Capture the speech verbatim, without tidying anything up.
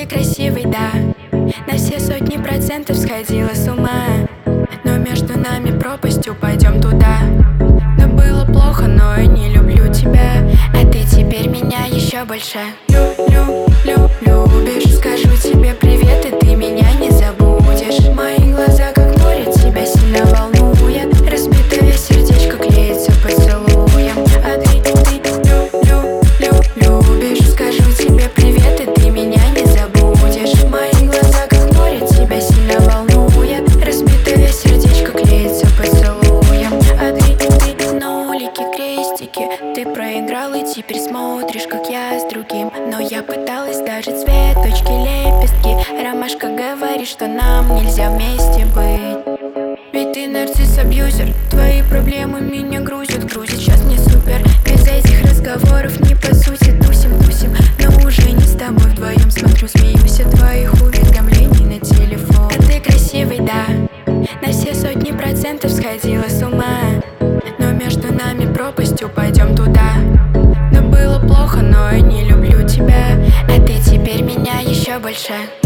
ты красивый, да. На все сотни процентов сходила с ума. Но между нами пропасть, упадем туда. Но было плохо, но я не люблю тебя. А ты теперь меня еще больше Лю-лю, лю, любишь. Скажу тебе привет, и ты меня не забудешь. Мои глаза как море, тебя сильно волнует. Разбитое сердечко клеится поцелуем. А ты, ты, лю, лю, лю, любишь. Скажу тебе привет, и ты меня не забудешь. Мои глаза как море, тебя сильно волнует. Разбитое сердечко клеится поцелуем. А ты, ты, на улике крестики. Ты проиграл и теперь смотришь, как я с другим. Но я пыталась даже цветочки, лепестки. Ромашка говорит, что нам нельзя вместе быть. Ведь ты нарцисс-абьюзер. Твои проблемы меня грузят, грузят. Сейчас мне супер. Без этих разговоров не по сути. Тусим, тусим, но уже не с тобой вдвоем. Смотрю, смеюсь от твоих уведомлений на телефон. А ты красивый, да. На все сотни процентов сходила с ума. Но между нами пропасть, упадем туда. Но было плохо, но я не люблю тебя. А ты теперь меня еще больше